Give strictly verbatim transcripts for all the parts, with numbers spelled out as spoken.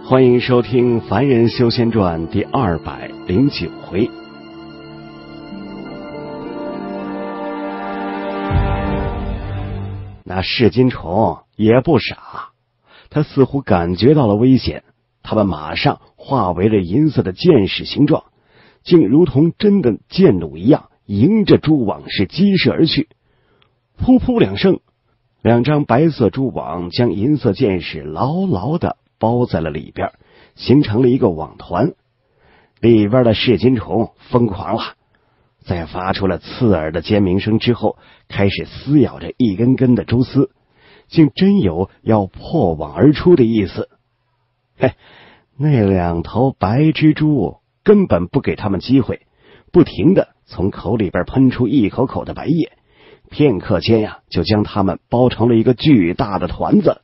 欢迎收听《凡人修仙传》第二百零九回。那噬金虫也不傻，他似乎感觉到了危险，他们马上化为了银色的箭矢形状，竟如同真的箭弩一样，迎着蛛网是击射而去。噗噗两声，两张白色蛛网将银色箭矢牢牢地包在了里边，形成了一个网团。里边的噬金虫疯狂了，在发出了刺耳的尖鸣声之后，开始撕咬着一根根的蛛丝，竟真有要破网而出的意思。嘿，那两头白蜘蛛根本不给他们机会，不停地从口里边喷出一口口的白液，片刻间呀，就将他们包成了一个巨大的团子。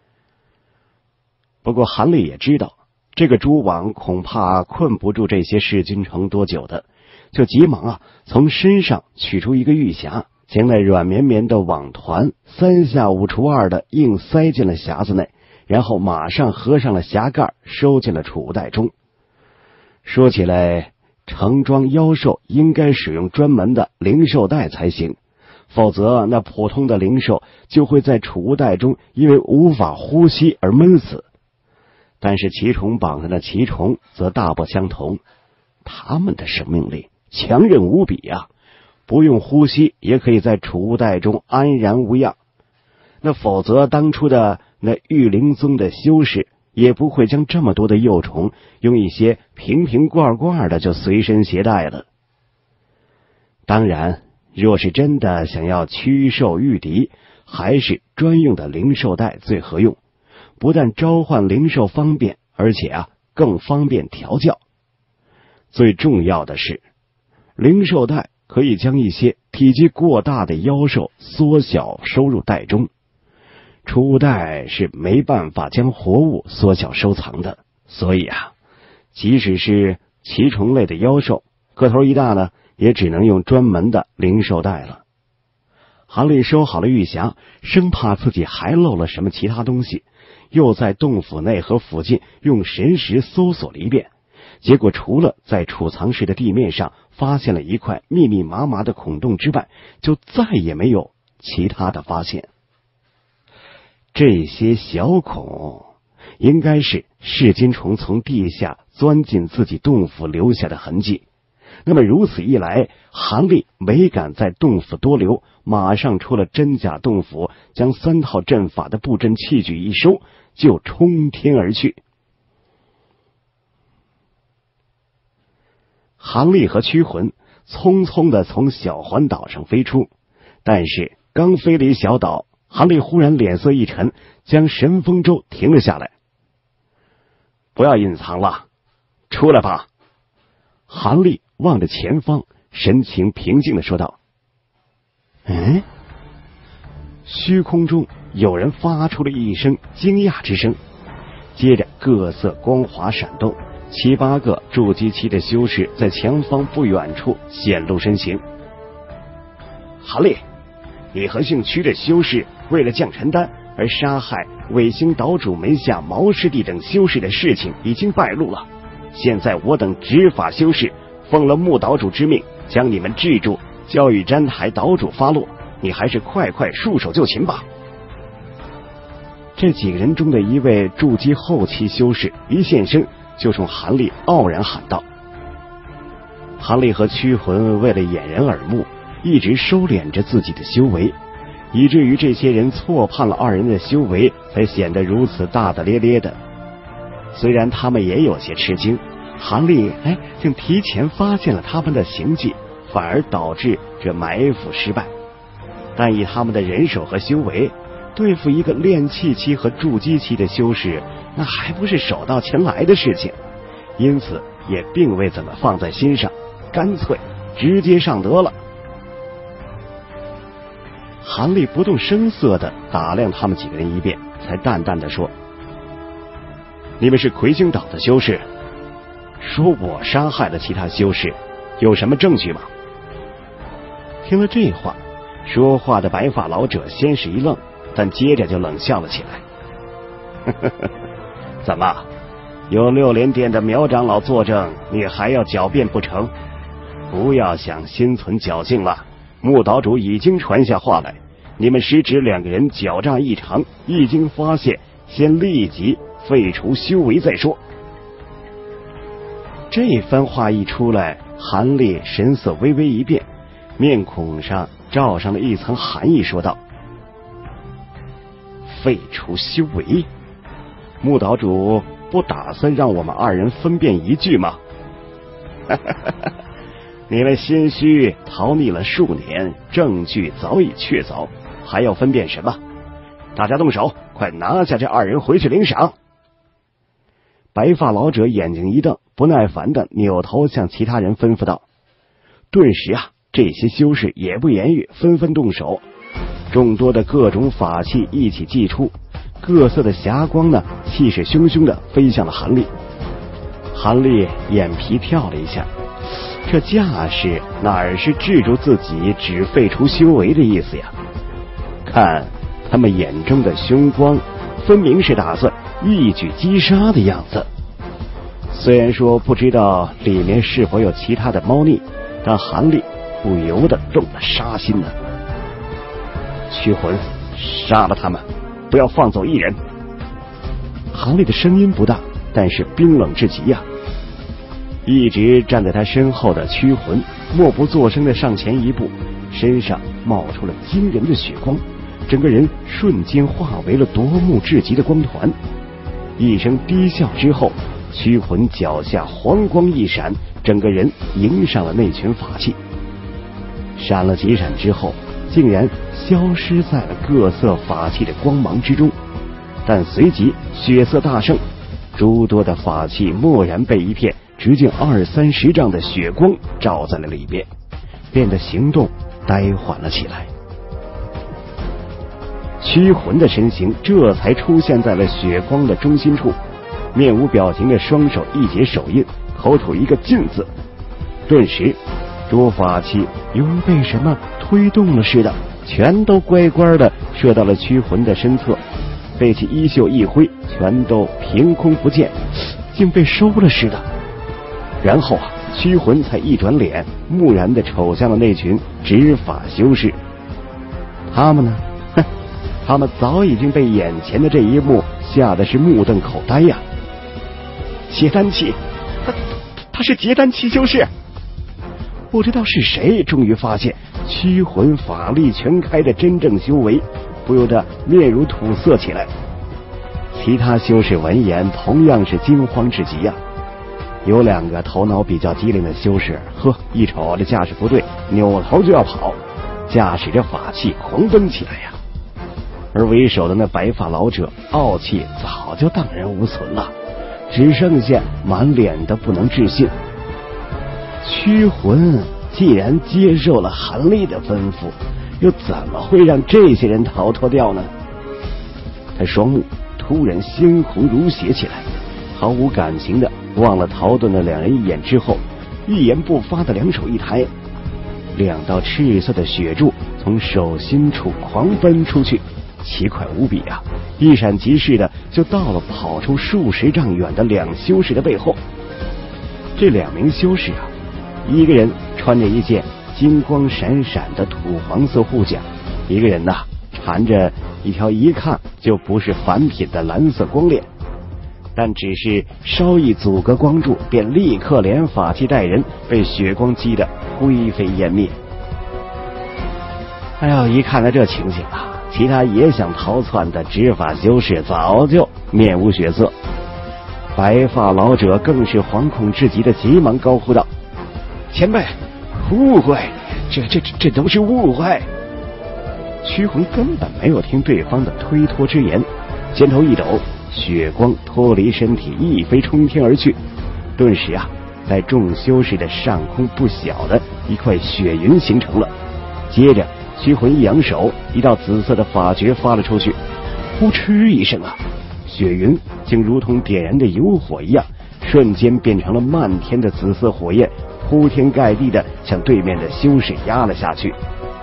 不过韩立也知道，这个蛛网恐怕困不住这些噬金虫多久的，就急忙啊从身上取出一个玉匣，将那软绵绵的网团三下五除二的硬塞进了匣子内，然后马上合上了匣盖，收进了储物袋中。说起来，盛装妖兽应该使用专门的灵兽袋才行，否则那普通的灵兽就会在储物袋中因为无法呼吸而闷死。但是奇虫榜上的奇虫则大不相同，他们的生命力强韧无比啊，不用呼吸也可以在储物袋中安然无恙。那否则当初的那玉灵宗的修士也不会将这么多的幼虫用一些瓶瓶罐罐的就随身携带了。当然，若是真的想要驱兽御敌，还是专用的灵兽袋最合用，不但召唤灵兽方便，而且啊更方便调教。最重要的是，灵兽袋可以将一些体积过大的妖兽缩小收入袋中。储物袋是没办法将活物缩小收藏的，所以啊，即使是奇虫类的妖兽，个头一大呢，也只能用专门的灵兽袋了。韩立收好了玉匣，生怕自己还漏了什么其他东西，又在洞府内和附近用神识搜索了一遍，结果除了在储藏室的地面上发现了一块密密麻麻的孔洞之外，就再也没有其他的发现。这些小孔应该是噬金虫从地下钻进自己洞府留下的痕迹。那么如此一来，韩立没敢在洞府多留，马上出了真假洞府，将三套阵法的布阵器具一收，就冲天而去。韩立和驱魂匆匆的从小环岛上飞出，但是刚飞离小岛，韩立忽然脸色一沉，将神风舟停了下来。不要隐藏了，出来吧。韩立望着前方，神情平静的说道。嗯，虚空中有人发出了一声惊讶之声，接着各色光华闪动，七八个筑基期的修士在前方不远处显露身形。韩立，你和姓屈的修士为了降神丹而杀害卫星岛主门下毛师弟等修士的事情已经败露了，现在我等执法修士奉了穆岛主之命，将你们制住，交与詹台岛主发落，你还是快快束手就擒吧。这几个人中的一位筑基后期修士一现身，就冲韩立傲然喊道。韩立和驱魂为了掩人耳目，一直收敛着自己的修为，以至于这些人错判了二人的修为，才显得如此大大咧咧的。虽然他们也有些吃惊，韩立哎竟提前发现了他们的行迹，反而导致这埋伏失败。但以他们的人手和修为，对付一个炼气期和筑基期的修士，那还不是手到擒来的事情，因此也并未怎么放在心上，干脆直接上得了。韩立不动声色地打量他们几个人一遍，才淡淡地说：你们是魁星岛的修士，说我杀害了其他修士，有什么证据吗？听了这话，说话的白发老者先是一愣，但接着就冷笑了起来。怎么， 有六连殿的苗长老作证，你还要狡辩不成？不要想心存侥幸了，穆岛主已经传下话来，你们师侄两个人狡诈异常，一经发现，先立即废除修为再说。这番话一出来，韩烈神色微微一变，面孔上罩上了一层寒意，说道：废除修为？穆岛主不打算让我们二人分辨一句吗？你们心虚逃匿了数年，证据早已确凿，还要分辨什么？大家动手，快拿下这二人回去领赏。白发老者眼睛一瞪，不耐烦的扭头向其他人吩咐道。顿时啊，这些修士也不言语，纷纷动手。众多的各种法器一起祭出，各色的霞光呢，气势汹汹的飞向了韩立。韩立眼皮跳了一下，这架势哪是制住自己只废除修为的意思呀？看他们眼中的凶光，分明是打算一举击杀的样子。虽然说不知道里面是否有其他的猫腻，但韩立不由得动了杀心呢。驱魂，杀了他们，不要放走一人。韩立的声音不大，但是冰冷至极呀、啊。一直站在他身后的驱魂默不作声的上前一步，身上冒出了惊人的血光，整个人瞬间化为了夺目至极的光团。一声低笑之后，驱魂脚下黄光一闪，整个人迎上了那群法器。闪了几闪之后，竟然消失在了各色法器的光芒之中。但随即血色大盛，诸多的法器蓦然被一片直径二三十丈的血光照在了里边，变得行动呆缓了起来。驱魂的身形这才出现在了血光的中心处，面无表情的双手一结手印，口吐一个禁字。顿时诸法器犹如被什么推动了似的，全都乖乖的射到了驱魂的身侧，被其衣袖一挥，全都凭空不见，竟被收了似的。然后啊，驱魂才一转脸，木然的瞅向了那群执法修士。他们呢？哼，他们早已经被眼前的这一幕吓得是目瞪口呆呀！结丹期，他他是结丹期修士。不知道是谁终于发现驱魂法力全开的真正修为，不由得面如土色起来。其他修士闻言同样是惊慌至极呀、啊。有两个头脑比较机灵的修士，呵，一瞅这架势不对，扭头就要跑，驾驶着法器狂奔起来呀。而为首的那白发老者，傲气早就荡然无存了，只剩下满脸的不能置信。驱魂既然接受了韩立的吩咐，又怎么会让这些人逃脱掉呢？他双目突然鲜红如血起来，毫无感情的望了逃遁的两人一眼之后，一言不发的两手一抬，两道赤色的血柱从手心处狂奔出去，奇快无比啊！一闪即逝的就到了跑出数十丈远的两修士的背后。这两名修士啊，一个人穿着一件金光闪闪的土黄色护甲，一个人呐、啊、缠着一条一看就不是凡品的蓝色光链。但只是稍一阻隔光柱，便立刻连法器带人被血光击得灰飞烟灭。哎呦，一看到这情形啊，其他也想逃窜的执法修士早就面无血色。白发老者更是惶恐至极的急忙高呼道：前辈，误会，这这这这都是误会。驱魂根本没有听对方的推脱之言，肩头一抖，血光脱离身体一飞冲天而去。顿时啊，在众修士的上空不小的一块血云形成了。接着驱魂一扬手，一道紫色的法诀发了出去，呼哧一声啊，血云竟如同点燃的油火一样，瞬间变成了漫天的紫色火焰，铺天盖地的向对面的修士压了下去。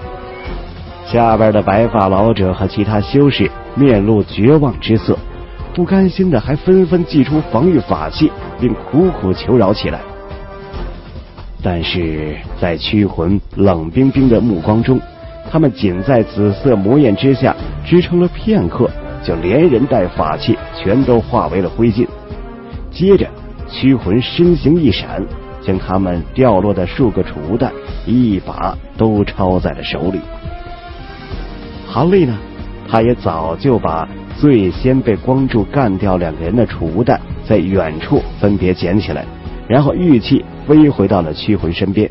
下边的白发老者和其他修士面露绝望之色， 不甘心的还纷纷祭出防御法器，并苦苦求饶起来。但是在驱魂冷冰冰的目光中，他们仅在紫色魔焰之下支撑了片刻，就连人带法器全都化为了灰烬。接着驱魂身形一闪，将他们掉落的数个储物弹一把都抄在了手里。韩立呢，他也早就把最先被光柱干掉两个人的储物弹在远处分别捡起来，然后玉器飞回到了驱魂身边。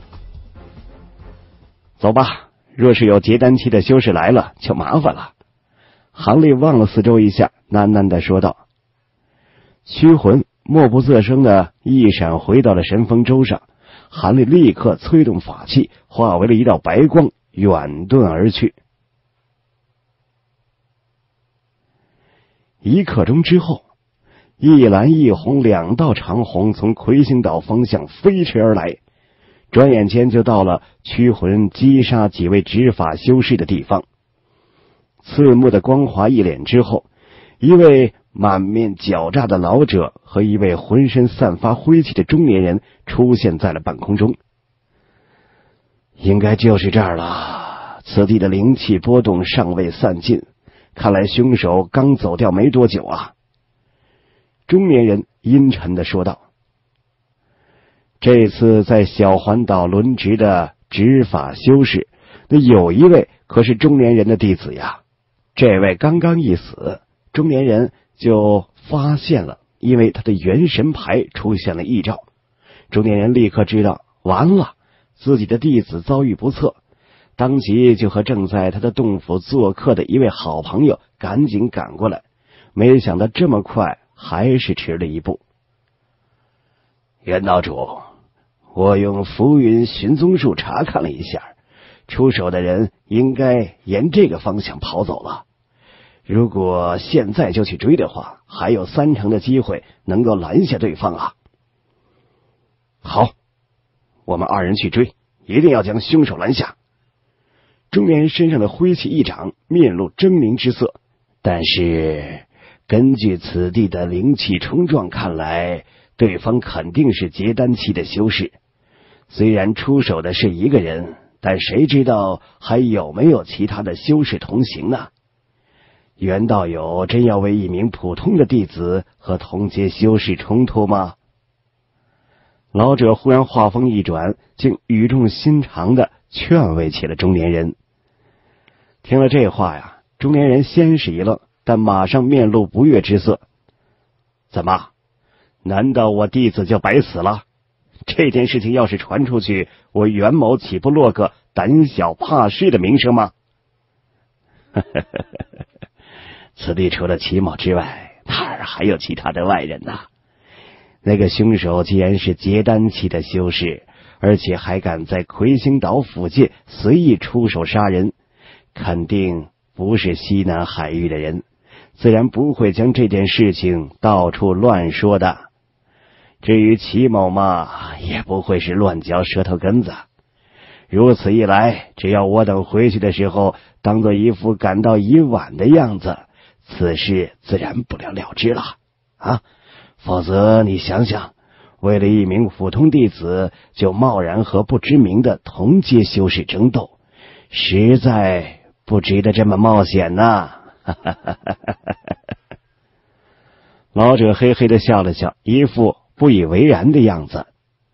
走吧，若是有结丹期的修士来了就麻烦了。韩立望了四周一下，喃喃地说道。驱魂默不作声的一闪回到了神风舟上，韩立立刻催动法器，化为了一道白光，远遁而去。一刻钟之后，一蓝一红两道长虹从魁星岛方向飞驰而来，转眼间就到了驱魂击杀几位执法修士的地方。刺目的光华一脸之后，一位满面狡诈的老者和一位浑身散发灰气的中年人出现在了半空中。应该就是这儿了，此地的灵气波动尚未散尽，看来凶手刚走掉没多久啊。中年人阴沉地说道。这次在小环岛轮值的执法修士，那有一位可是中年人的弟子呀。这位刚刚一死，中年人就发现了，因为他的元神牌出现了异兆。中年人立刻知道完了，自己的弟子遭遇不测，当即就和正在他的洞府做客的一位好朋友赶紧赶过来，没想到这么快还是迟了一步。袁道主，我用浮云寻踪术查看了一下，出手的人应该沿这个方向跑走了。如果现在就去追的话，还有三成的机会能够拦下对方啊。好，我们二人去追，一定要将凶手拦下。中年人身上的灰气一长，面露狰狞之色。但是根据此地的灵气冲撞看来，对方肯定是结丹期的修士。虽然出手的是一个人，但谁知道还有没有其他的修士同行呢？袁道友真要为一名普通的弟子和同阶修士冲突吗？老者忽然话锋一转，竟语重心长地劝慰起了中年人。听了这话呀，中年人先是一愣，但马上面露不悦之色。怎么？难道我弟子就白死了？这件事情要是传出去，我袁某岂不落个胆小怕事的名声吗？此地除了齐某之外，哪儿还有其他的外人呢？那个凶手既然是结丹期的修士，而且还敢在魁星岛附近随意出手杀人，肯定不是西南海域的人，自然不会将这件事情到处乱说的。至于齐某嘛，也不会是乱嚼舌头根子。如此一来，只要我等回去的时候当做一副感到已晚的样子，此事自然不了了之了啊！否则你想想，为了一名普通弟子就贸然和不知名的同阶修士争斗，实在不值得这么冒险呐！老者嘿嘿地笑了笑，一副不以为然的样子。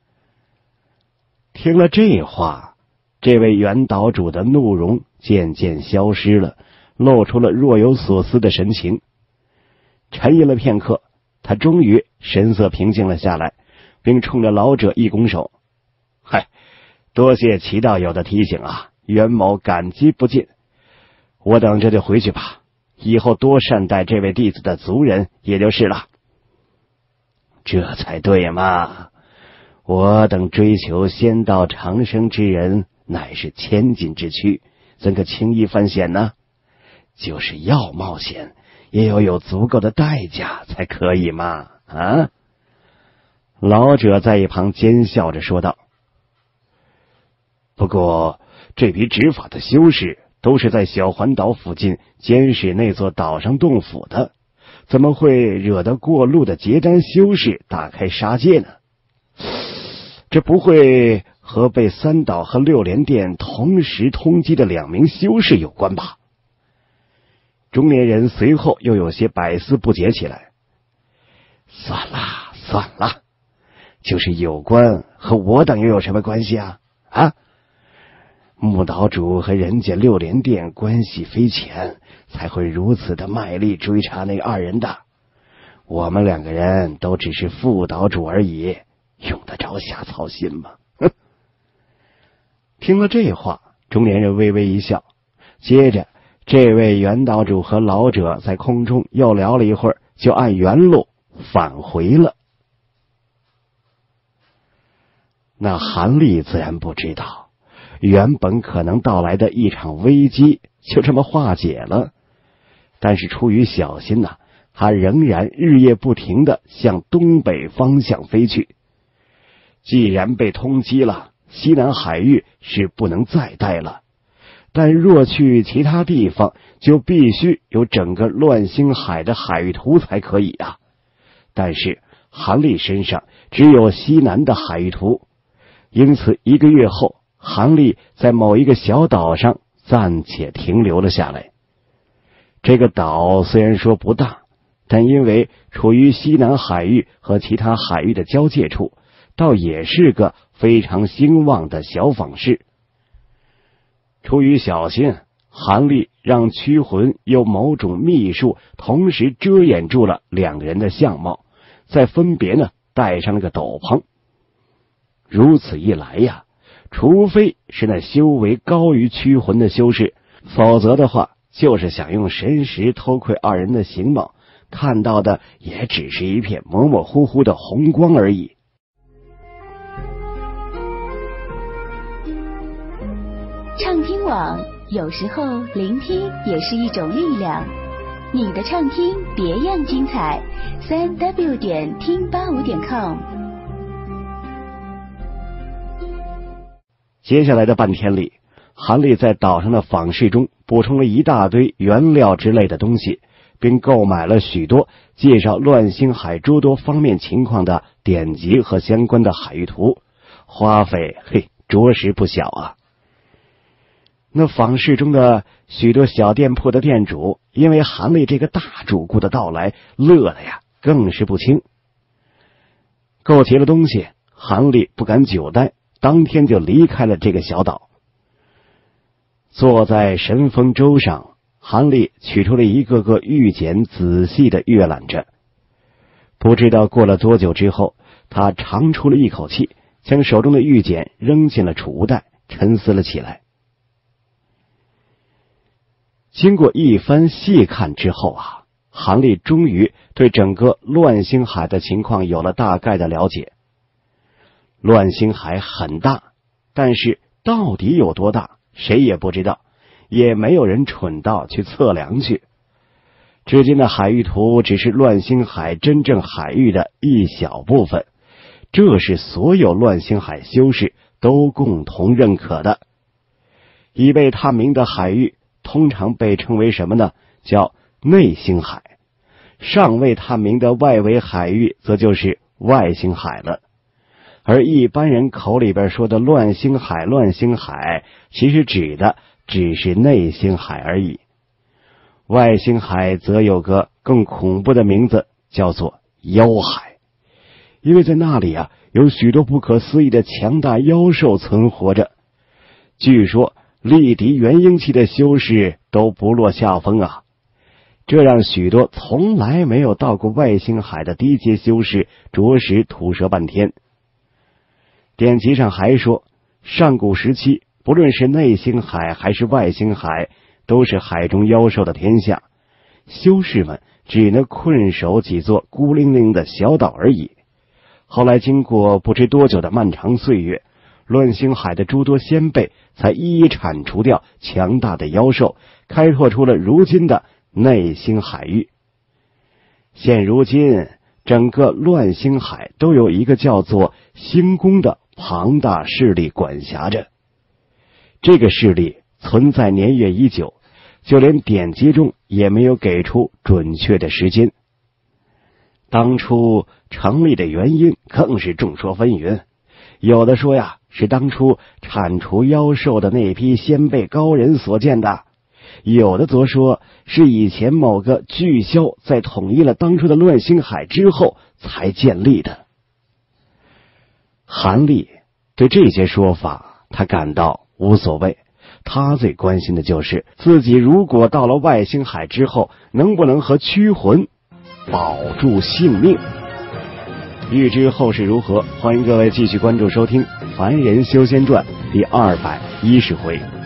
听了这话，这位袁岛主的怒容渐渐消失了，露出了若有所思的神情。沉吟了片刻，他终于神色平静了下来，并冲着老者一拱手：嗨，多谢齐道友的提醒啊，袁某感激不尽。我等这就回去吧，以后多善待这位弟子的族人也就是了。这才对嘛，我等追求仙道长生之人乃是千金之躯，怎可轻易犯险呢？就是要冒险，也要有足够的代价才可以嘛！啊！老者在一旁奸笑着说道。不过，这批执法的修士都是在小环岛附近监视那座岛上洞府的， 怎么会惹得过路的结丹修士大开杀戒呢？这不会和被三岛和六连殿同时通缉的两名修士有关吧？中年人随后又有些百思不解起来。算了算了，就是有关，和我等又有什么关系啊？啊？木岛主和人家六连殿关系匪浅，才会如此的卖力追查那二人的。我们两个人都只是副岛主而已，用得着瞎操心吗？哼！听了这话，中年人微微一笑，接着这位袁岛主和老者在空中又聊了一会儿，就按原路返回了。那韩立自然不知道，原本可能到来的一场危机就这么化解了，但是出于小心呐、啊，他仍然日夜不停地向东北方向飞去。既然被通缉了，西南海域是不能再待了，但若去其他地方，就必须有整个乱星海的海域图才可以啊。但是韩立身上只有西南的海域图，因此一个月后，韩立在某一个小岛上暂且停留了下来。这个岛虽然说不大，但因为处于西南海域和其他海域的交界处，倒也是个非常兴旺的小坊市。出于小心，韩立让驱魂用某种秘术同时遮掩住了两个人的相貌，再分别呢戴上了个斗篷。如此一来呀，除非是那修为高于驱魂的修士，否则的话就是想用神识偷窥二人的形貌，看到的也只是一片模模糊糊的红光而已。 畅听网，有时候聆听也是一种力量。你的畅听别样精彩，三 w 点听八五点 com。 接下来的半天里，韩立在岛上的坊市中补充了一大堆原料之类的东西，并购买了许多介绍乱星海诸多方面情况的典籍和相关的海域图，花费嘿着实不小啊。那坊市中的许多小店铺的店主，因为韩立这个大主顾的到来，乐的呀更是不轻。购齐了东西，韩立不敢久待，当天就离开了这个小岛。坐在神风舟上，韩立取出了一个个玉简，仔细的阅览着。不知道过了多久之后，他长出了一口气，将手中的玉简扔进了储物袋，沉思了起来。经过一番细看之后啊，韩立终于对整个乱星海的情况有了大概的了解。乱星海很大，但是到底有多大，谁也不知道，也没有人蠢到去测量去。至今的海域图只是乱星海真正海域的一小部分，这是所有乱星海修士都共同认可的。已被探明的海域通常被称为什么呢？叫内星海。尚未探明的外围海域则就是外星海了。而一般人口里边说的乱星海乱星海，其实指的只是内星海而已。外星海则有个更恐怖的名字，叫做妖海。因为在那里啊，有许多不可思议的强大妖兽存活着。据说力敌元婴期的修士都不落下风啊，这让许多从来没有到过外星海的低阶修士着实吐舌半天。典籍上还说，上古时期不论是内星海还是外星海，都是海中妖兽的天下，修士们只能困守几座孤零零的小岛而已。后来经过不知多久的漫长岁月，乱星海的诸多先辈才一一铲除掉强大的妖兽，开拓出了如今的内星海域。现如今整个乱星海都有一个叫做星宫的庞大势力管辖着。这个势力存在年月已久，就连典籍中也没有给出准确的时间， 当初成立的原因更是众说纷纭，有的说呀是当初铲除妖兽的那批先辈高人所建的，有的则说是以前某个巨枭在统一了当初的乱星海之后才建立的。韩立对这些说法他感到无所谓，他最关心的就是自己如果到了外星海之后能不能和驱魂保住性命。欲知后事如何，欢迎各位继续关注收听《凡人修仙传》第二百一十回。